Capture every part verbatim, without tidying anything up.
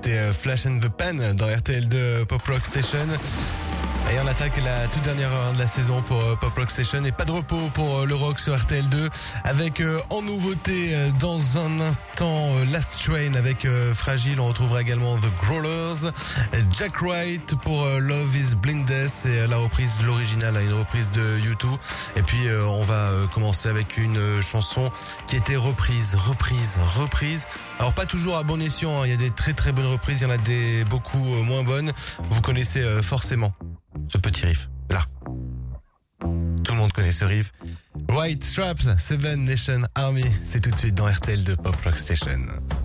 c'était Flash and the Pan dans R T L deux Pop Rock Station. Et on attaque la toute dernière heure de la saison pour euh, Pop Rock Station. Et pas de repos pour euh, le rock sur R T L deux. Avec euh, en nouveauté euh, dans un instant euh, Last Train avec euh, Fragile. On retrouvera également The Growlers. Jack White pour euh, Love is Blindness. Et euh, la reprise, l'original, une reprise de U deux. Et puis euh, on va euh, commencer avec une euh, chanson qui était reprise, reprise, reprise. Alors pas toujours à bon escient. Hein. Il y a des très très bonnes reprises. Il y en a des beaucoup euh, moins bonnes. Vous connaissez euh, forcément ce petit riff, là. Tout le monde connaît ce riff. White Straps, Seven Nation Army, c'est tout de suite dans R T L de Pop Rock Station.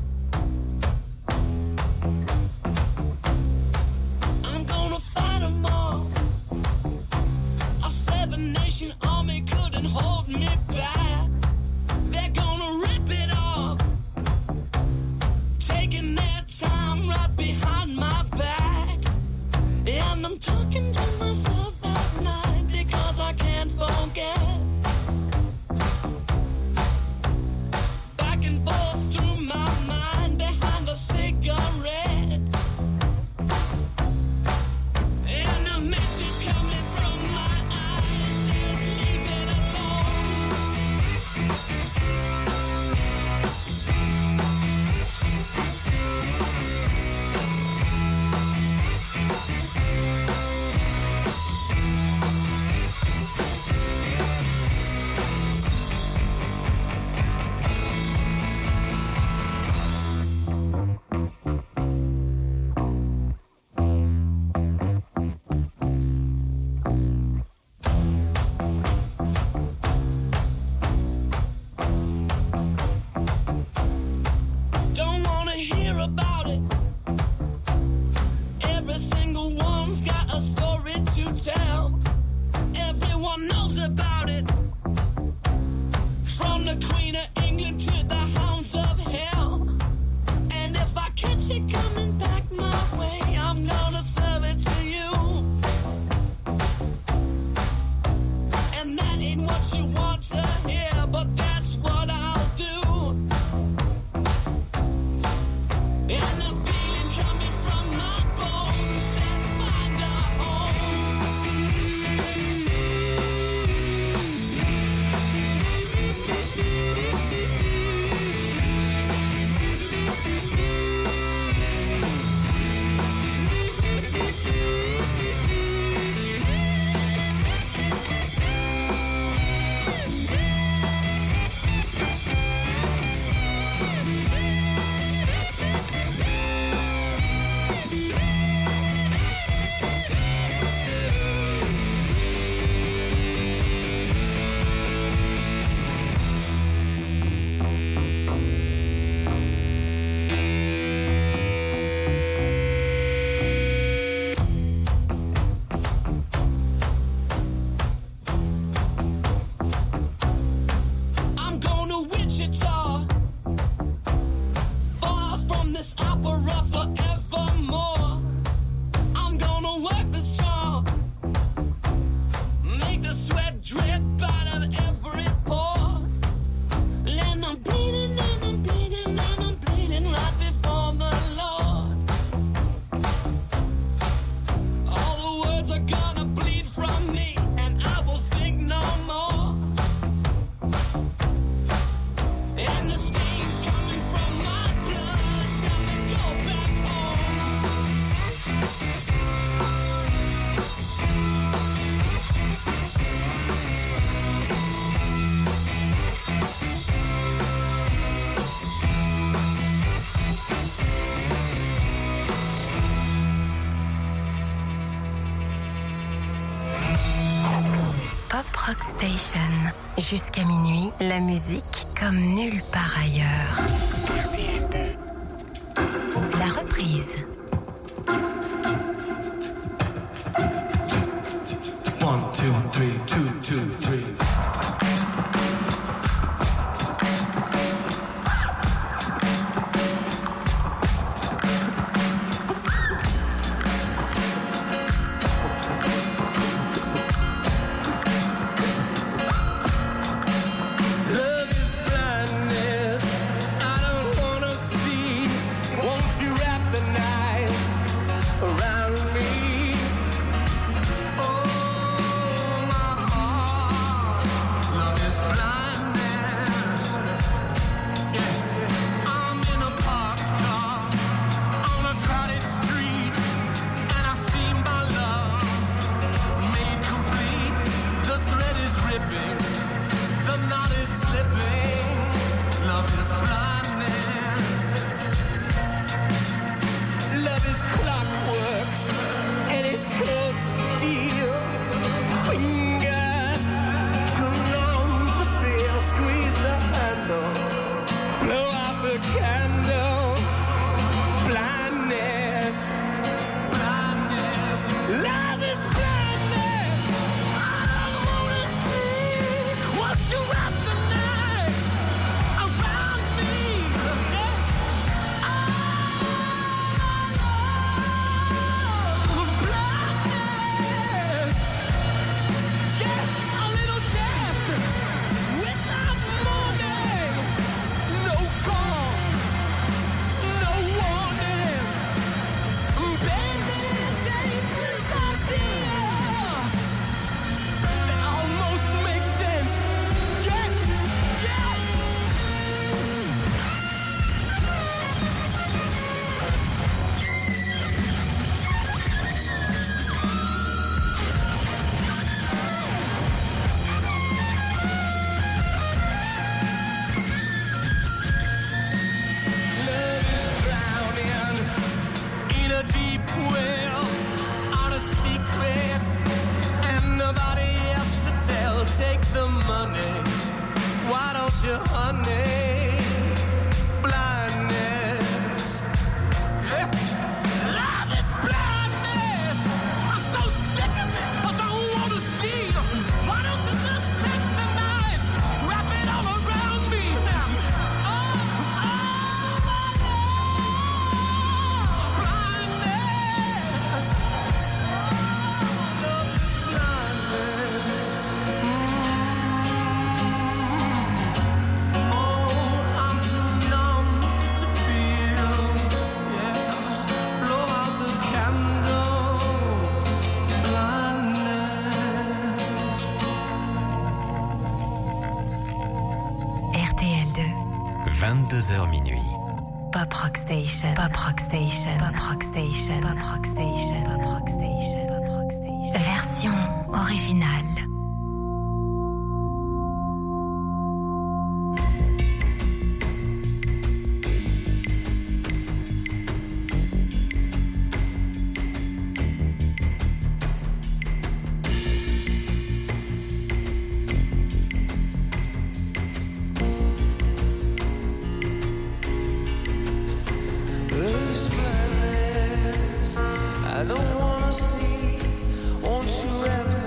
I'm gonna fight them all. A seven nation army couldn't hold me back. They're gonna rip it off, taking their time right behind my back. And I'm talking to myself at night because I can't forget. Back and forth through my mind behind a cigarette. And a message coming from my eyes says leave it Jusqu'à minuit, la musique comme nulle part ailleurs. R T L deux. La reprise. One, two, three, two, two, three. The night vingt-deux heures minuit. Pop Rock Station, Pop Rock Station, Pop Rock Station, Pop Rock Station, Pop Rock Station, Pop Rock Station. Version originale. I don't wanna see, won't you ever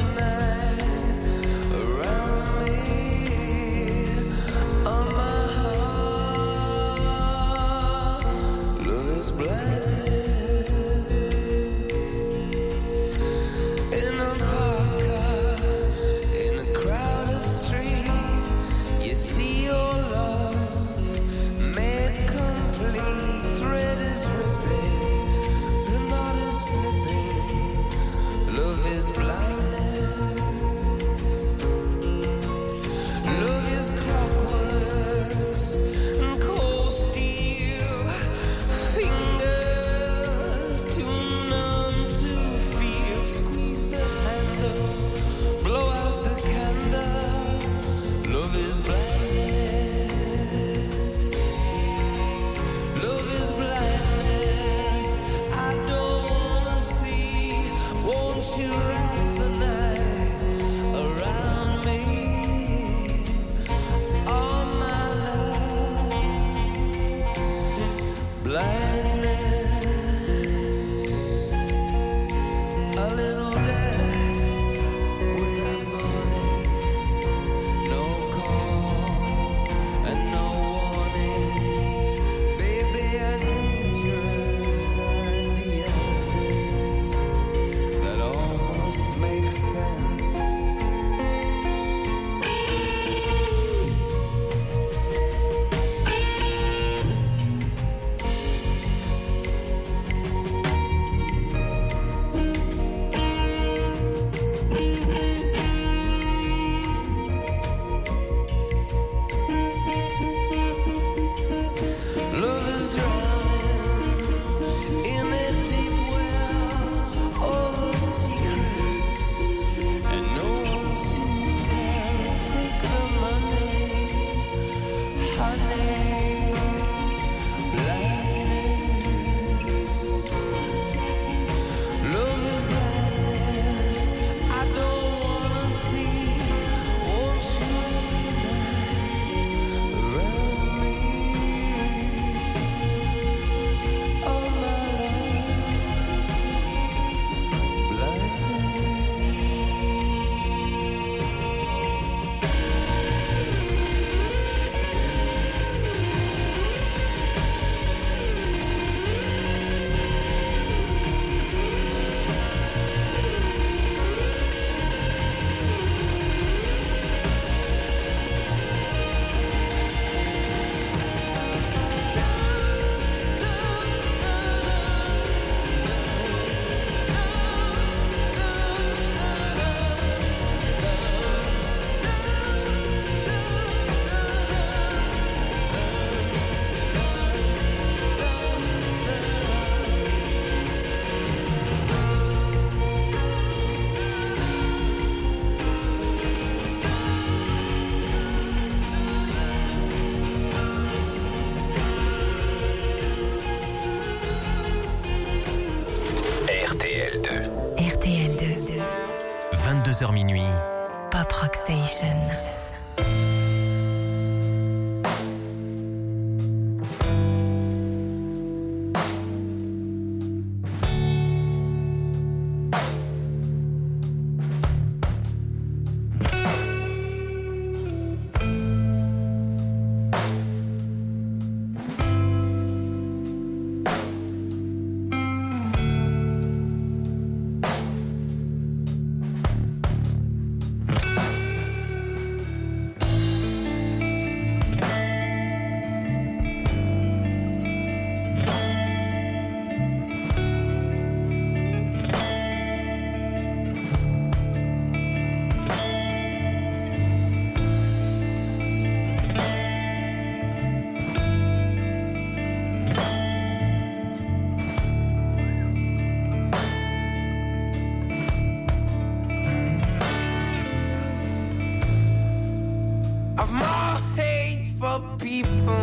vingt-deux heures minuit. Pop Rock Station.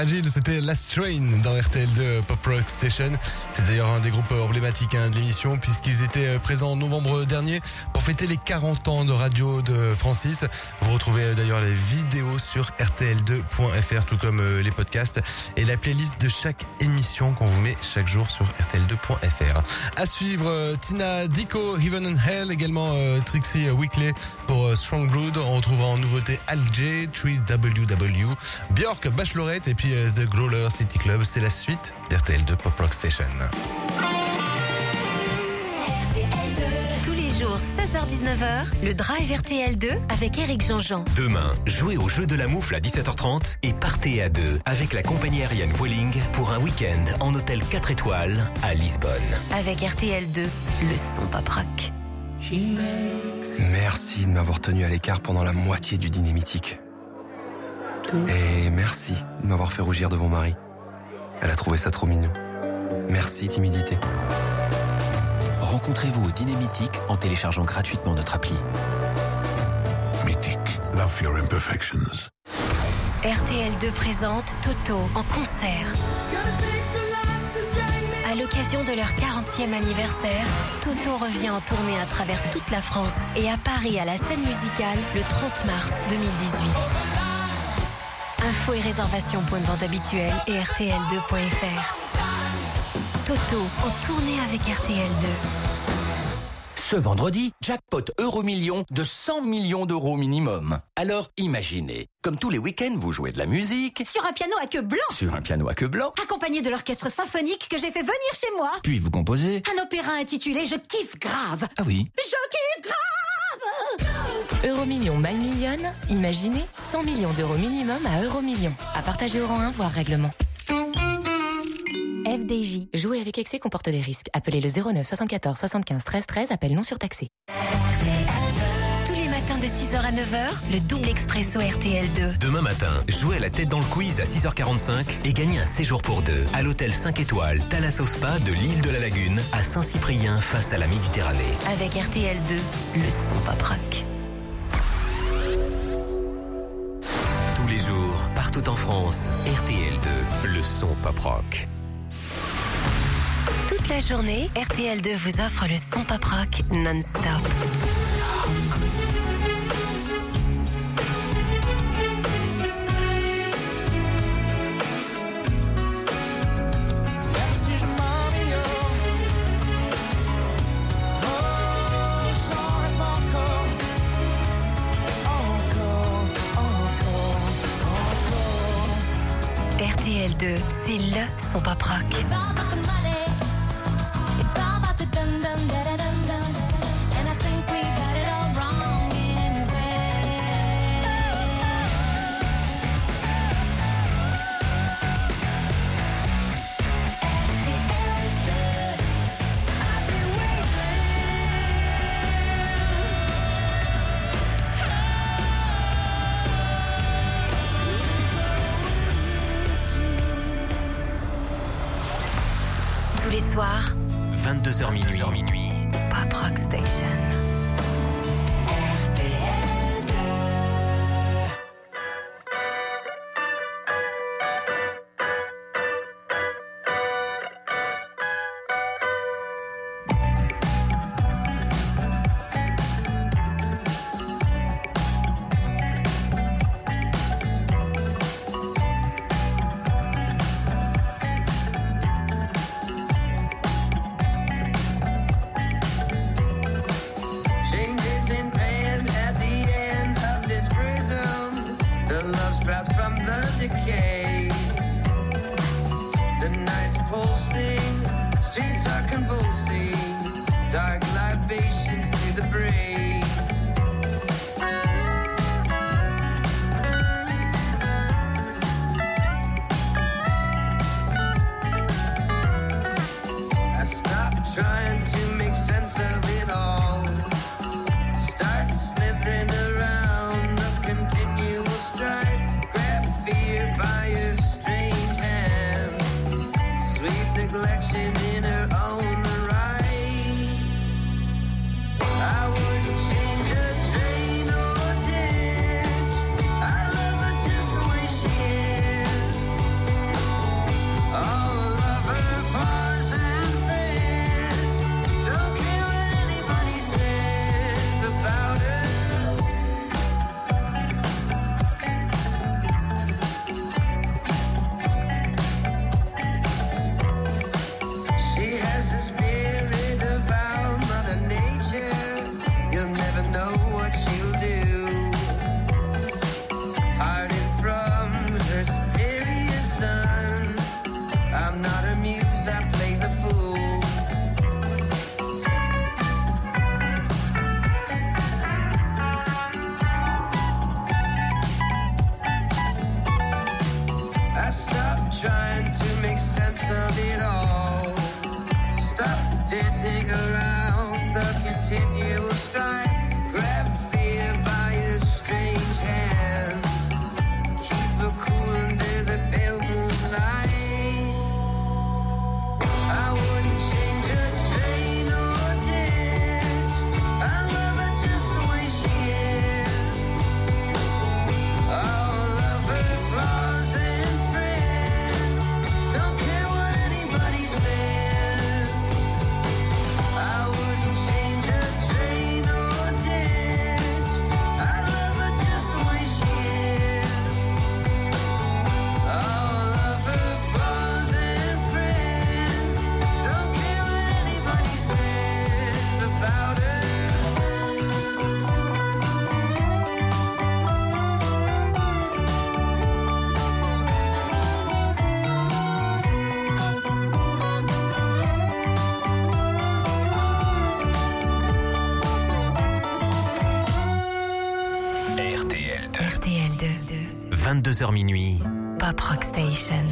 Fragile, c'était Last Train dans R T L deux Pop Rock Station. C'est d'ailleurs un des groupes emblématiques hein, de l'émission puisqu'ils étaient présents en novembre dernier pour fêter les quarante ans de radio de Francis. Vous retrouvez d'ailleurs les vidéos sur R T L deux point F R tout comme les podcasts et la playlist de chaque émission qu'on vous met chaque jour sur R T L deux point F R. À suivre Tina Dico, Heaven and Hell, également euh, Trixie Weekly pour euh, Strong Brood. On retrouvera en nouveauté Al J, trois W W, Björk, Bachelorette et puis euh, The Growler City Club. C'est la suite d'R T L deux Pop Rock Station. Tous les jours, seize heures dix-neuf heures, le Drive R T L deux avec Eric Jean-Jean. Demain, jouez au jeu de la moufle à dix-sept heures trente et partez à deux avec la compagnie aérienne Vueling pour un week-end en hôtel quatre étoiles à Lisbonne. Avec R T L deux, le son pop rock. Merci de m'avoir tenu à l'écart pendant la moitié du dîner mythique. Et merci de m'avoir fait rougir devant Marie. Elle a trouvé ça trop mignon. Merci, timidité. Rencontrez-vous au Dîner Mythique en téléchargeant gratuitement notre appli. Mythique, love your imperfections. R T L deux présente Toto en concert. À l'occasion de leur quarantième anniversaire, Toto revient en tournée à travers toute la France et à Paris à la scène musicale le trente mars deux mille dix-huit. Infos et réservations pour une bande habituelle et R T L deux point F R. Toto en tournée avec R T L deux. Ce vendredi, jackpot Euromillion de cent millions d'euros minimum. Alors imaginez, comme tous les week-ends, vous jouez de la musique. Sur un piano à queue blanc. Sur un piano à queue blanc. Accompagné de l'orchestre symphonique que j'ai fait venir chez moi. Puis vous composez. Un opéra intitulé Je kiffe grave. Ah oui. Je kiffe grave. Euromillion My Million, imaginez cent millions d'euros minimum à Euromillion. À partager au rang un, voire règlement. F D J. Jouer avec excès comporte des risques. Appelez le zéro neuf soixante-quatorze soixante-quinze treize treize, appel non surtaxé. Tous les matins de six heures à neuf heures, le double expresso R T L deux. Demain matin, jouez à la tête dans le quiz à six heures quarante-cinq et gagnez un séjour pour deux à l'hôtel cinq étoiles Thalasso Spa de l'île de la Lagune à Saint-Cyprien face à la Méditerranée. Avec R T L deux, le son pop rock. Tous les jours, partout en France, R T L deux, le son pop rock. Toute la journée, R T L deux vous offre le son pop rock non-stop. R T L deux, c'est le son pop rock. Tous les soirs, vingt-deux heures minuit. Pop Rock Station. vingt-deux heures minuit. Pop Rock Station.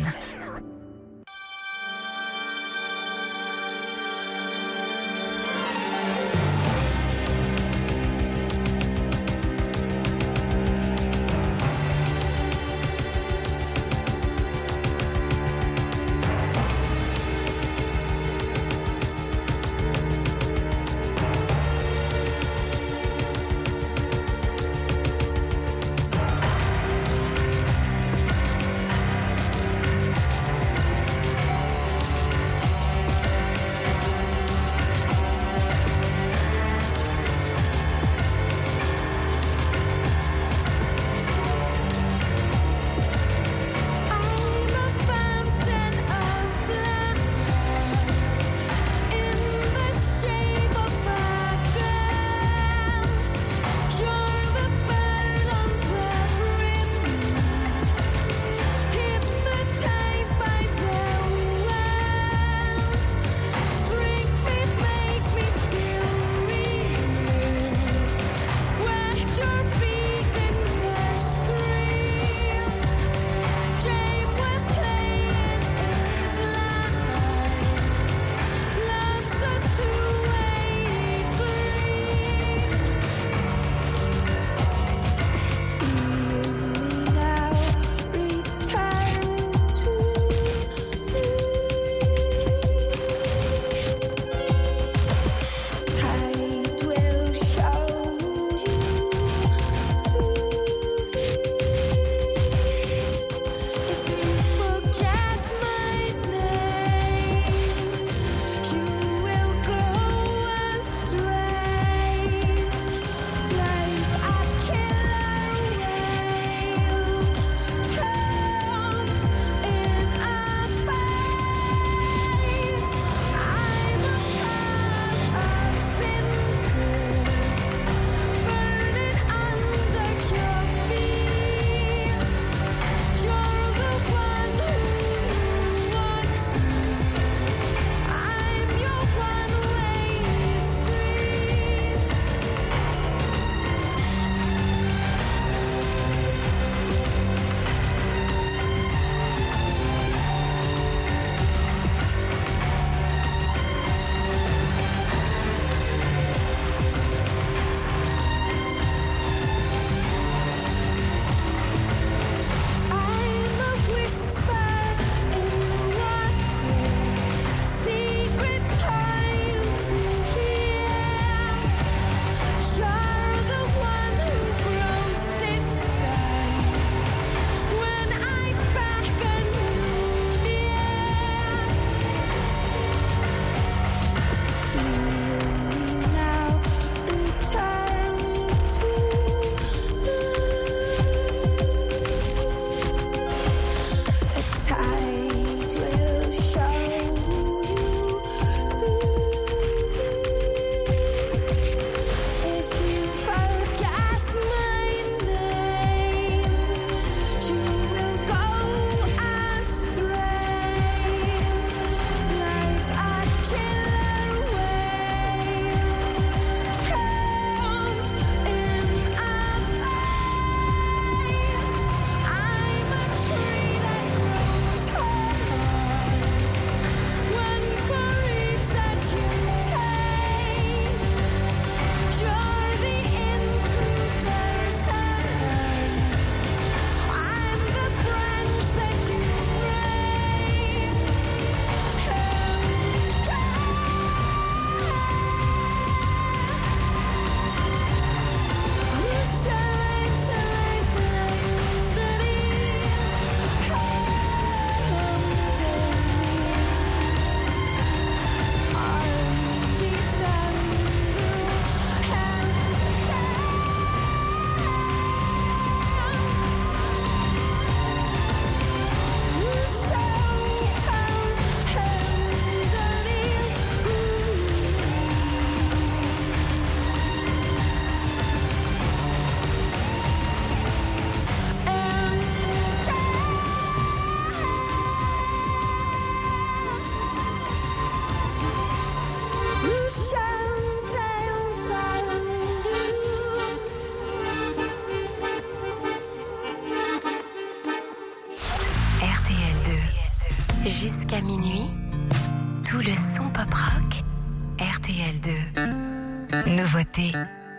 jusqu'à minuit, tout le son pop rock, R T L deux. Nouveauté.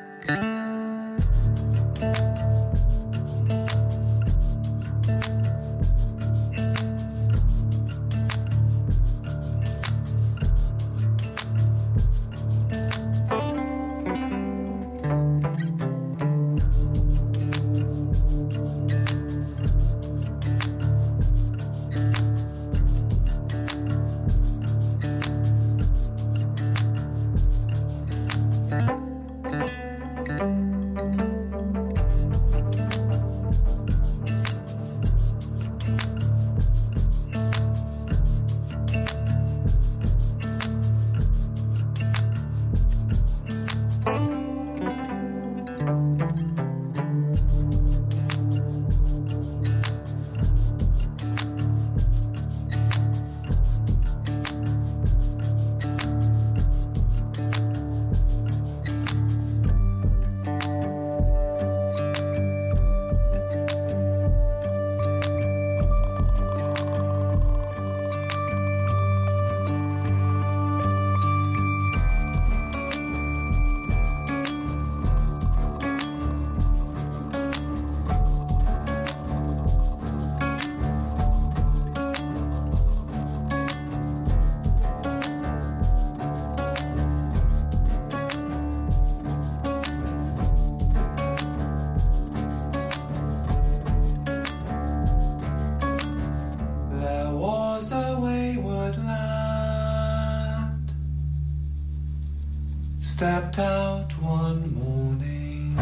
Stepped out one morning,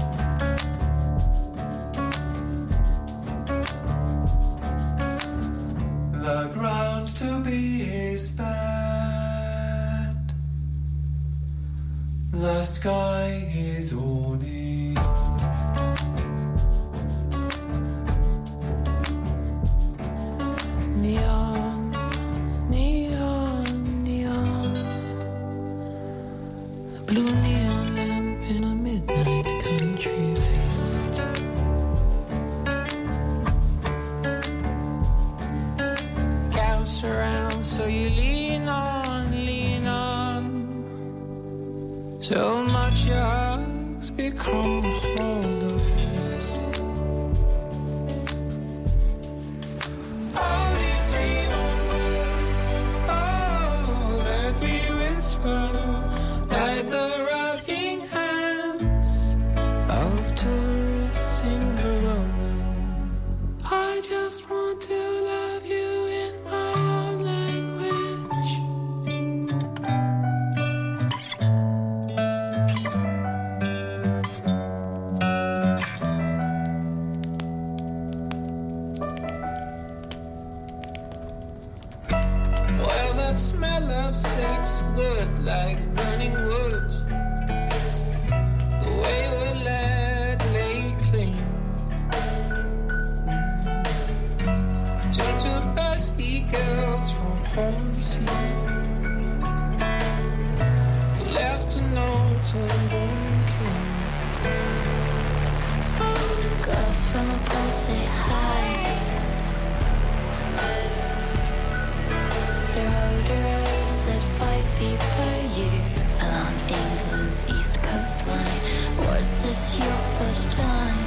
the ground to be his bed, the sky is awning. Neon, neon, neon, blue neon lamp in a midnight country field. Gas around, so you lean on, lean on. So much your hugs become a hold of his. All these three words, oh, that we whisper, like the rocking hands of tourists in Verona. I just want to love you in my own language. Well, that smell of sex good like burning wood. The way we let lay clean to two thirsty girls from home scene who left a note on Born King. Girls from a pulse say hi. The road roads at five feet per year along England's east coastline. Was this your first time?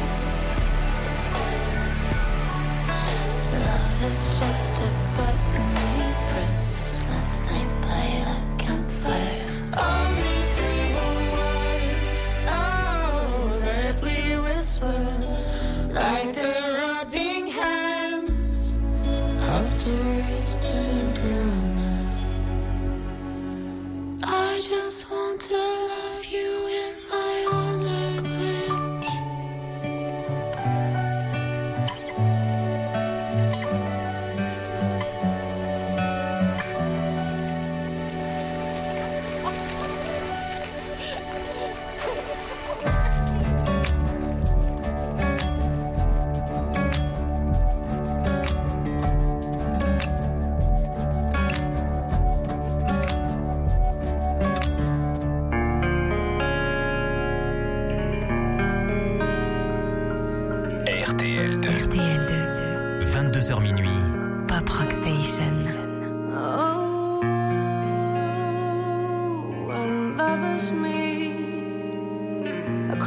Love is just a button we pressed last night by a campfire. All these three words, oh, that we whisper, like the rubbing hands of tourists in Verona. I just want to love you in my own language. R T L deux. R T L deux. vingt-deux heures minuit. Pop Rock Station.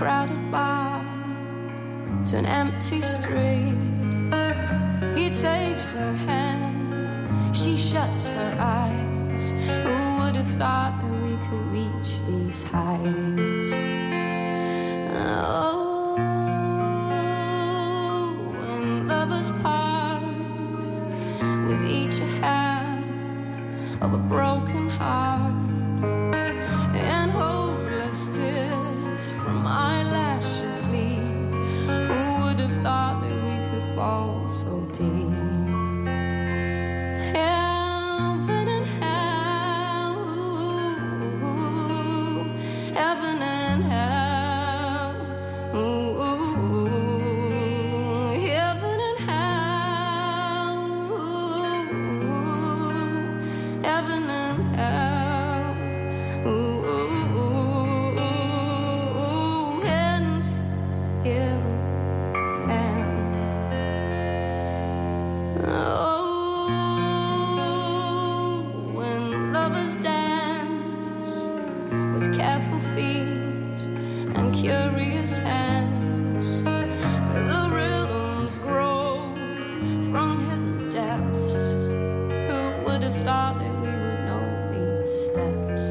crowded bar to an empty street. He takes her hand, she shuts her eyes. Who would have thought that we could reach these heights? Oh, when lovers part with each a half of a broken heart, and hopeless tears from eyelashes lead. Who would have thought that we could fall so deep? Heaven and hell, heaven and hell, ooh, heaven and hell, heaven and hell, ooh, and in and oh, when lovers dance with careful feet and curious hands, the rhythms grow from hidden depths. Who would have thought that we would know these steps?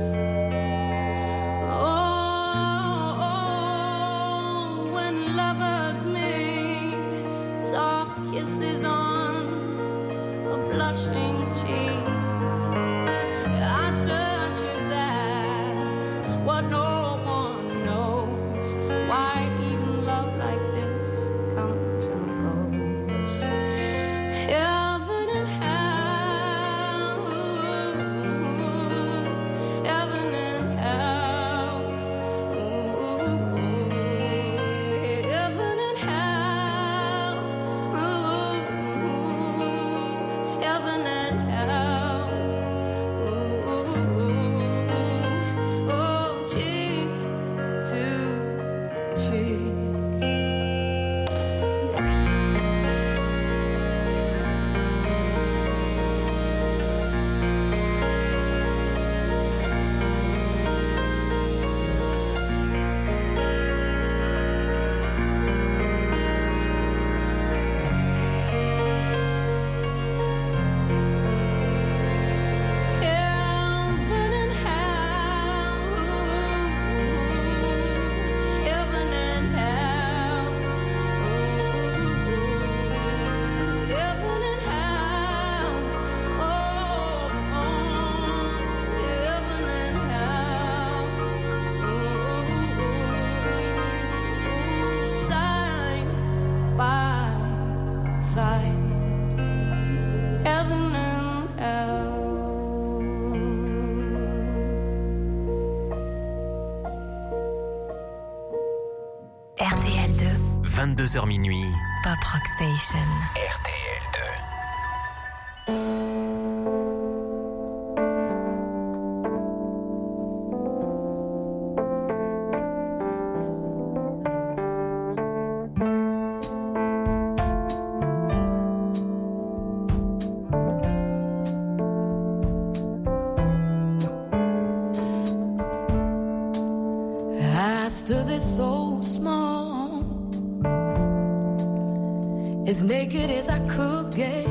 Oh, oh, when lovers meet, soft kisses on a blushing cheek. Our touch is as what no one knows. Why even love like this comes and goes. Heaven and hell, heaven and hell, heaven and hell, heaven and hell, oh, cheek to cheek. Heaven and hell, heaven and hell, heaven and hell, oh, oh, heaven and hell, side by side, heaven and hell. R T L deux, vingt-deux heures minuit, Pop Rock Station. R T L deux. I stood there so small, as naked as I could get,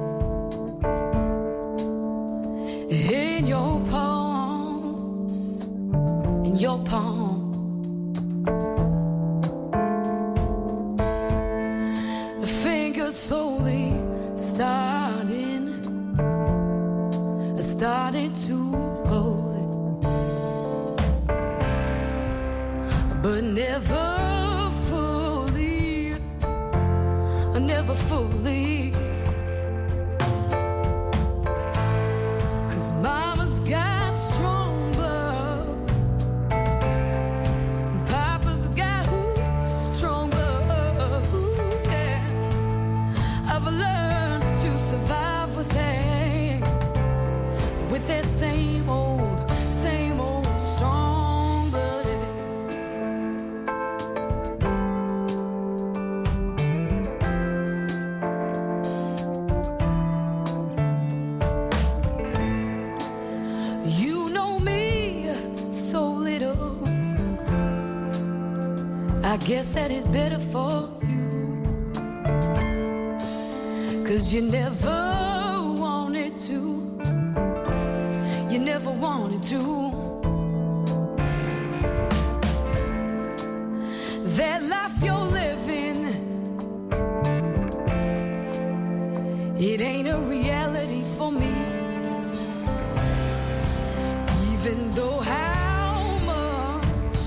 in your palm, in your palm. The fingers slowly starting, starting to close it, but never fully, never fully. 'Cause mama's got strong blood, papa's got strong blood, yeah. I've learned to survive with that, with that same old, same old strong blood. I guess that is better for you. 'Cause you never wanted to. You never wanted to. That life you're living, it ain't a reality for me. Even though how much,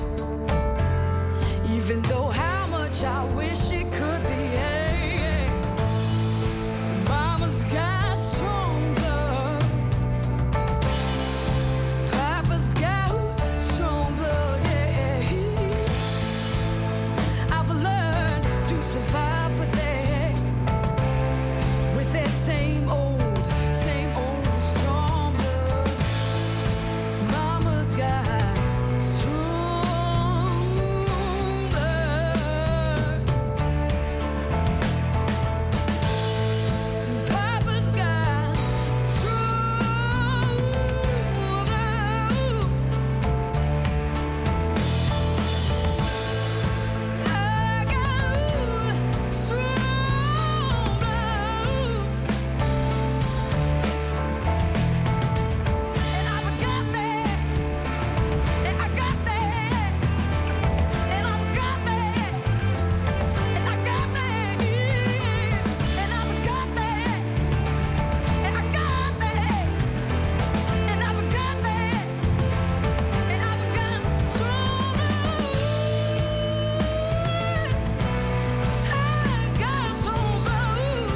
even though how much I wish it could be. Hey, hey. Mama's got strong blood, Papa's got strong blood. Yeah. I've learned to survive with it, with that same old, same old strong blood. Mama's got strong blood. Papa's got strong blood. I got strong blood. And I've got that. And I got that. And I've got that. And I got that. And I've got that. And I got that. And I've got that. And I've got strong blood. I got strong blood.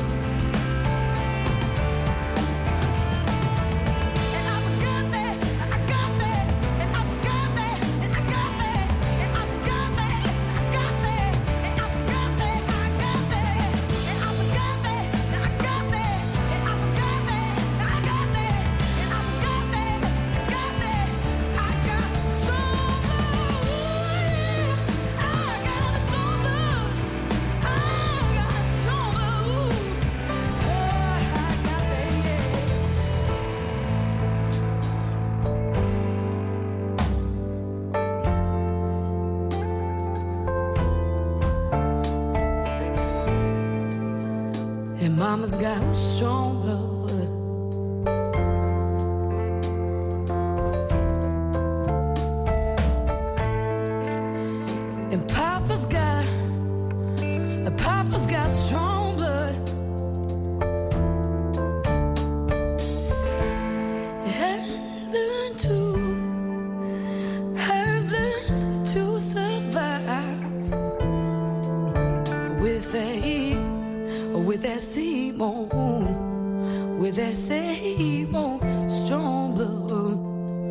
And I've got that, I got that, and I've got that, and I got that, and I've got that, I got that, and I've got that, I got that, and I've got that, and I got that, and I've got that, I got that, and I've got that, got that, I got strong blood. I got strong blood. I got strong blood. Oh, I got that, yeah. And Mama's got strong blood. And Papa's got, Papa's got strong blood. I've learned to, I've learned to survive with that, with that same old, with that same old strong blood.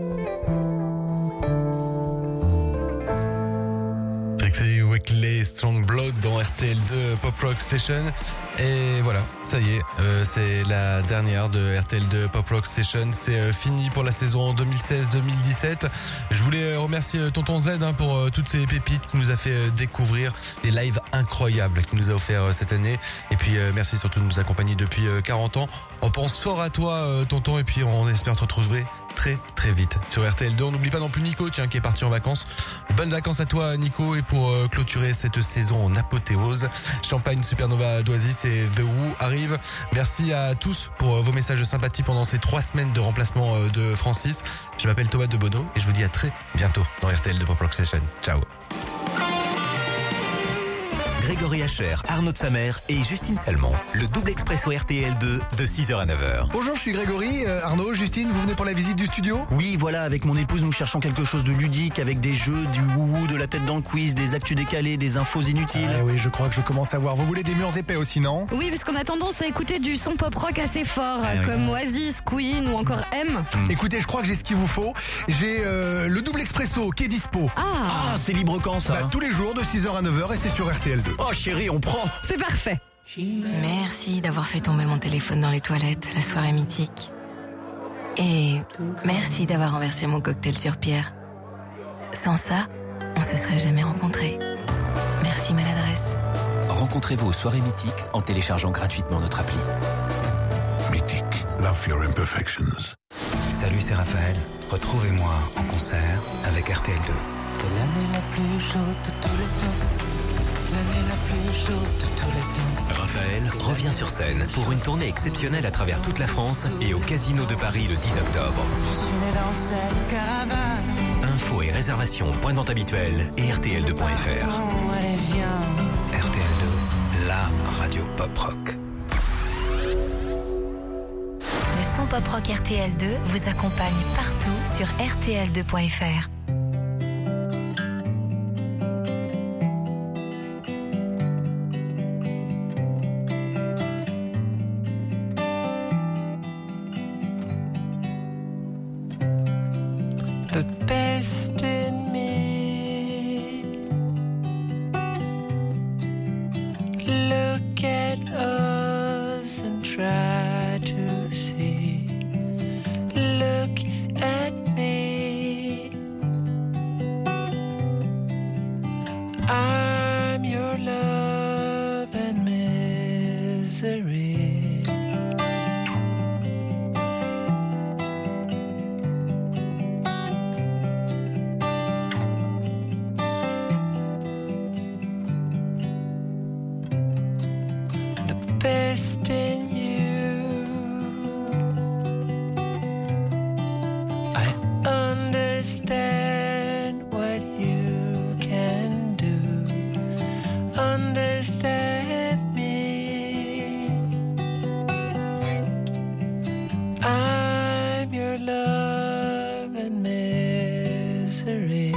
Trixie Wickley, Strong Blood dans R T L deux Pop Rock Station. Et voilà, ça y est, euh, c'est la dernière de R T L deux Pop Rock Station. C'est euh, fini pour la saison deux mille seize deux mille dix-sept. Je voulais euh, remercier euh, Tonton Z hein, pour euh, toutes ces pépites qui nous a fait euh, découvrir, les lives incroyables qu'il nous a offert euh, cette année. Et puis euh, merci surtout de nous accompagner depuis euh, quarante ans. On pense fort à toi euh, Tonton, et puis on espère te retrouver très très vite sur R T L deux. On n'oublie pas non plus Nico, tiens, qui est parti en vacances. Bonnes vacances à toi Nico, et pour euh, clôturer cette saison en apothéose, Champagne Supernova d'Oasis et The Who arrive. Merci à tous pour euh, vos messages de sympathie pendant ces trois semaines de remplacement euh, de Francis. Je m'appelle Thomas de Bono et je vous dis à très bientôt dans R T L deux Pop Rock Station. Ciao. Grégory Hacher, Arnaud de Samer et Justine Salmon. Le double expresso R T L deux de six heures à neuf heures. Bonjour, je suis Grégory. Euh, Arnaud, Justine, vous venez pour la visite du studio ? Oui, voilà, avec mon épouse, nous cherchons quelque chose de ludique, avec des jeux, du wouhou, de la tête dans le quiz, des actus décalés, des infos inutiles. Ah oui, je crois que je commence à voir. Vous voulez des murs épais aussi, non ? Oui, parce qu'on a tendance à écouter du son pop rock assez fort, ah, comme oui. Oasis, Queen ou encore M. Mmh. Écoutez, je crois que j'ai ce qu'il vous faut. J'ai euh, le double expresso qui est dispo. Ah, ah c'est libre quand ça ? Bah, tous les jours de six heures à neuf heures et c'est sur R T L deux. Oh chérie, on prend. C'est parfait. Merci d'avoir fait tomber mon téléphone dans les toilettes, la soirée mythique. Et merci d'avoir renversé mon cocktail sur Pierre. Sans ça, on se serait jamais rencontrés. Merci maladresse. Rencontrez-vous aux soirées mythiques en téléchargeant gratuitement notre appli. Mythique, love your imperfections. Salut, c'est Raphaël. Retrouvez-moi en concert avec R T L deux. C'est l'année la plus chaude de tous les temps. L'année la plus chaude de tous les temps. Raphaël revient sur scène pour une tournée exceptionnelle à travers toute la France et au Casino de Paris le dix octobre. Je suis né dans cette caravane. Infos et réservations, point de vente habituel et R T L deux point F R. Allez, viens. R T L deux, la radio pop rock. Le son pop rock R T L deux vous accompagne partout sur R T L deux point F R. The best in me. Look at us and try to see. Look at me. I'm your love and misery. Best in you. I understand what you can do. Understand me. I'm your love and misery.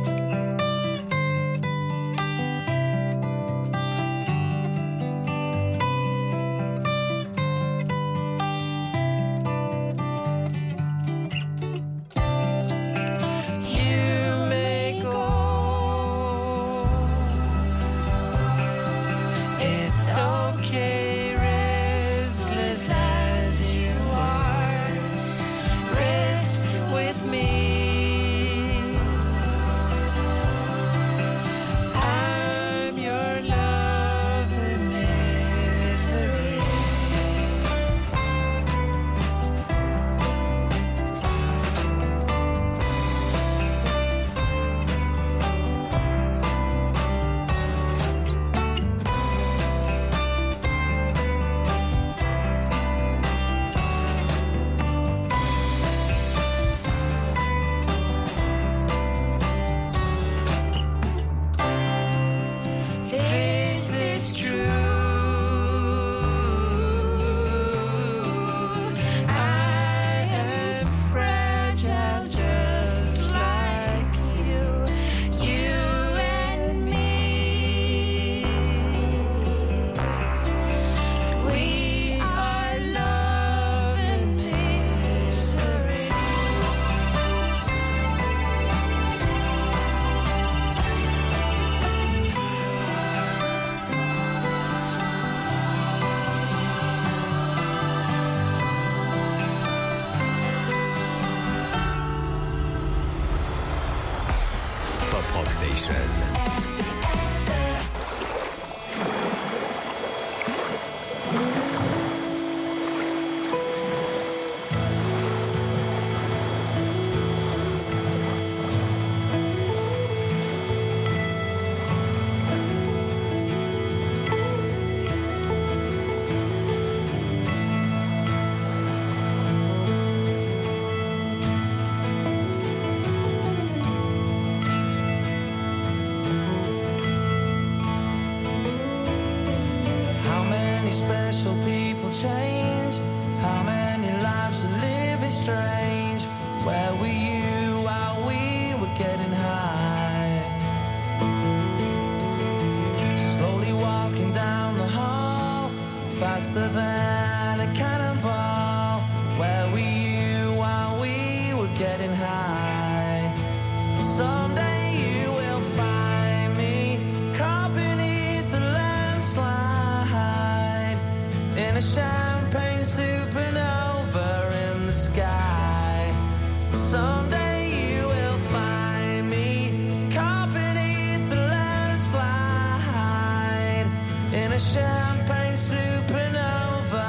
Special people change. How many lives are living strange? Where were you while we were getting high? Slowly walking down the hall, faster than a cannonball. Where were you while we were getting high? Someday you will find me caught beneath the landslide in a champagne supernova in the sky. Someday you will find me caught beneath the landslide in a champagne supernova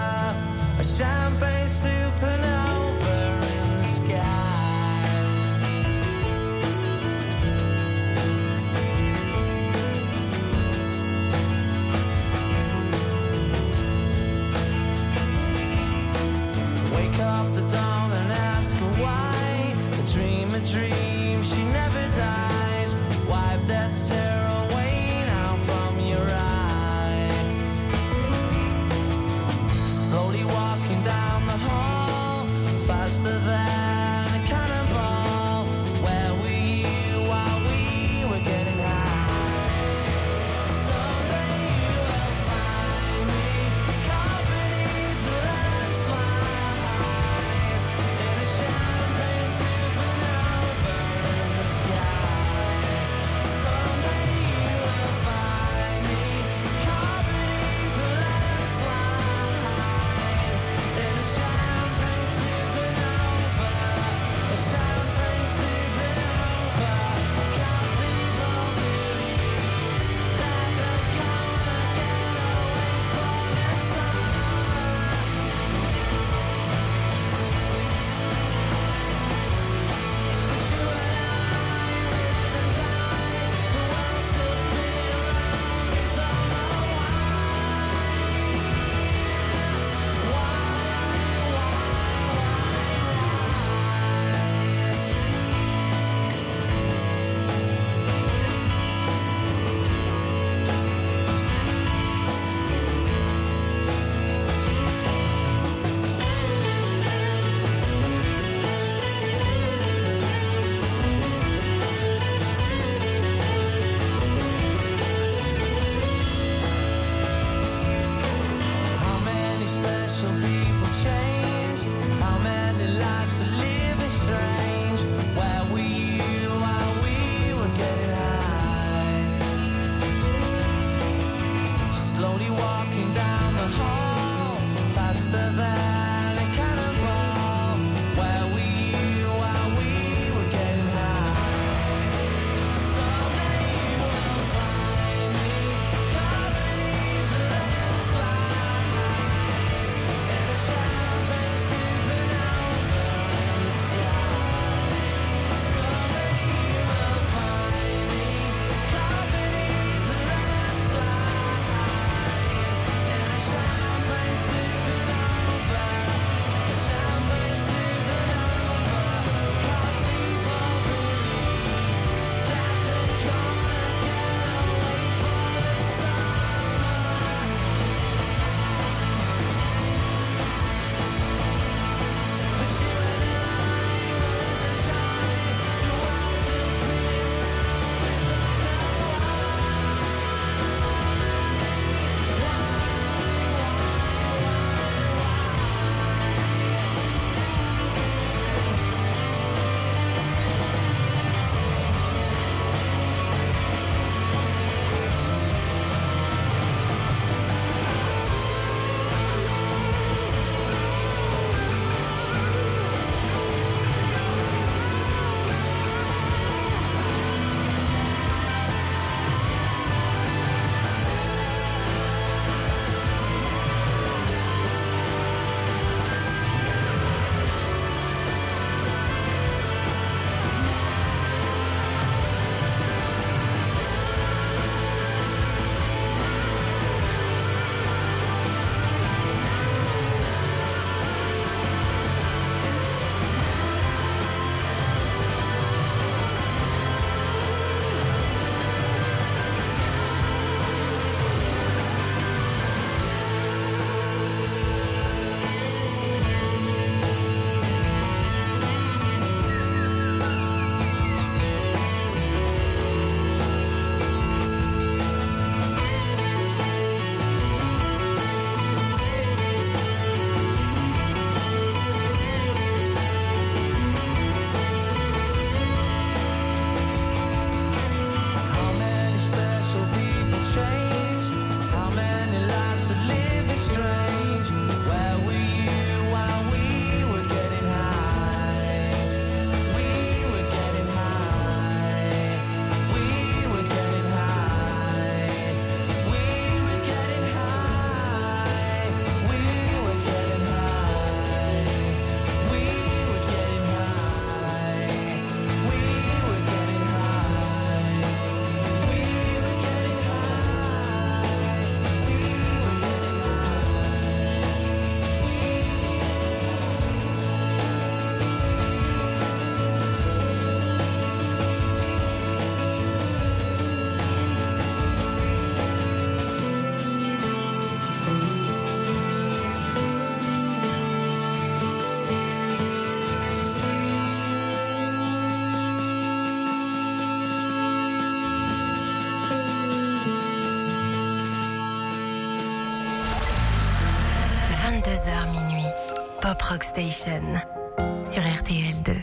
Pop Rock Station sur R T L deux.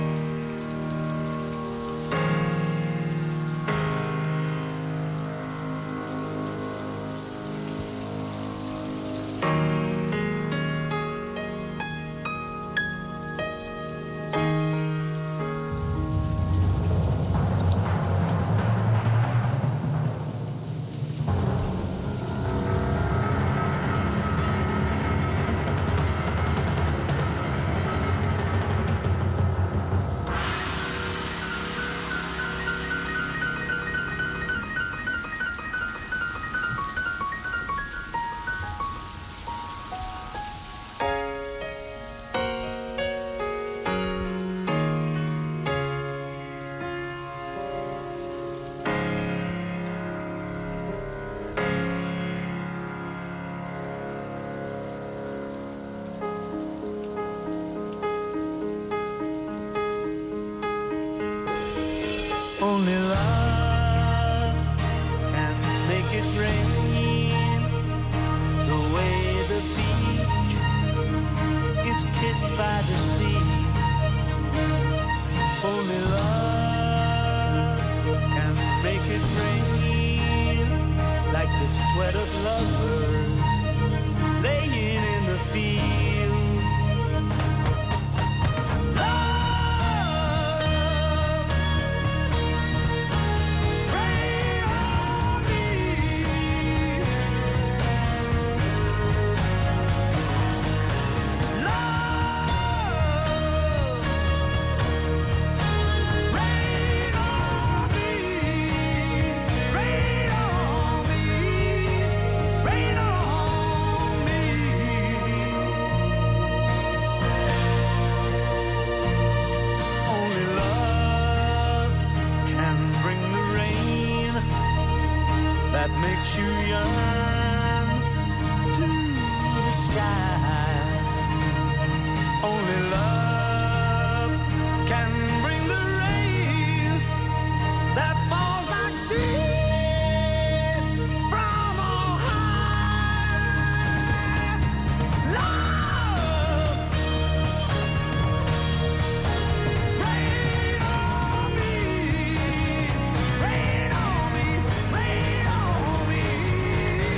Only love can make it rain. The way the beach is kissed by the sea. Only love can make it rain. Like the sweat of lovers laying in the fields. Love that makes you yearn to the sky. Only love can bring the rain that falls like tears from on high. Love, rain on me, rain on me, rain on me.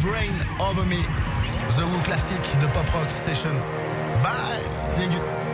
Rain Over Me. The Who classique de Pop Rock Station. Bye, Zégu.